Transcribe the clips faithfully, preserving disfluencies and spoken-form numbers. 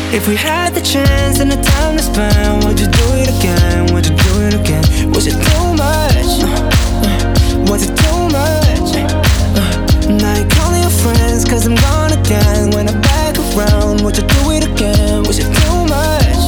If we had the chance and the time to spend, would you do it again? Would you do it again? Was it too much? Uh, was it too much? Uh, now you're calling your friends cause I'm gone again. When I'm back around, would you do it again? Was it too much?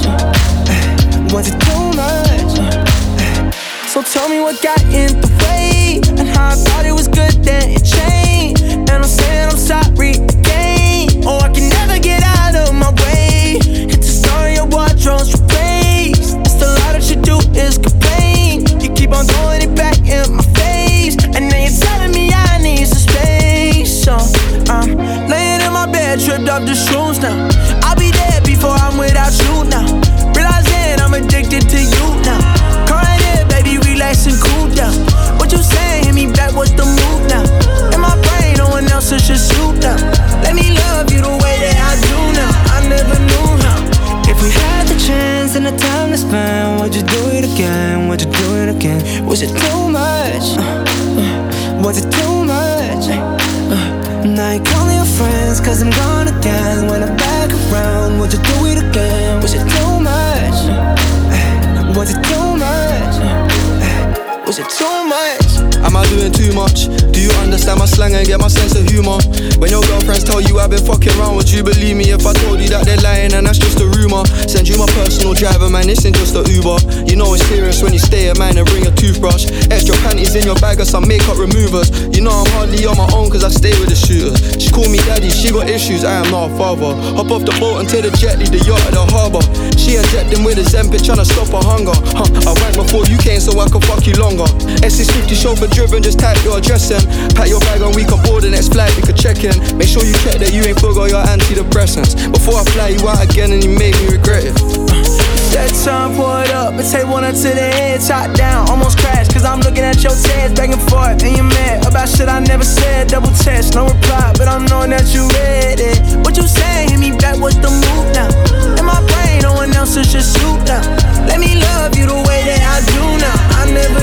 Uh, was it too much? Uh, so tell me what got in the way, and how I thought it was good then it changed. And I'm saying I'm sorry again. Oh, I can never get out of my way. It's a story of wardrobes replaced. It's the lie that you do is complain. You keep on throwing it back in my face, and then you're telling me I need some space. So I'm laying in my bed, tripped up the shoes now. I'll be dead before I'm without you now. Realizing I'm addicted to you now. Come right here, baby, relax and cool down. What you saying? Hit me back, what's the move now? In my brain, no one else is just you now. Let me love you the way that I do now. I never knew how. If we had the chance and the time to spend, would you do it again? Would you do it again? Was it too much? Uh, uh, was it too much? Uh, now you're calling your friends cause I'm gone again. When I'm back around, would you do it again? Was it too much? Uh, was it too much? Uh, was it too much? Am I doing too much? Do you understand my slang and get my sense of humour? When your girlfriends tell you I've been fucking around, would you believe me if I told you that they're lying and that's just a rumour? Send you my personal driver, man, this ain't just a Uber. You know it's serious when you stay at mine and bring a toothbrush. Extra panties in your bag or some makeup removers. You know I'm hardly on my own cause I stay with the shooters. She call me daddy, she got issues, I am not a father. Hop off the boat and take the jet, leave the yacht at the harbour. She injecting with a Zempic tryna stop her hunger. Huh, I went before you came so I could fuck you longer. S six fifty chauffeur driven, just type your address in. Pack your bag and we can board the next flight, we could check in. Make sure you check that you ain't forgot your antidepressants before I fly you out again and you made me regret it. That time, pour it up and take one up to the head. Top down, almost crashed cause I'm looking at your tears back and forth. And you're mad about shit I never said. Double text, no reply, but I'm knowing that you read it. What you saying? Hit me back, what's the move now? In my brain, no one else is just you now. Let me love you the way that I do now. I never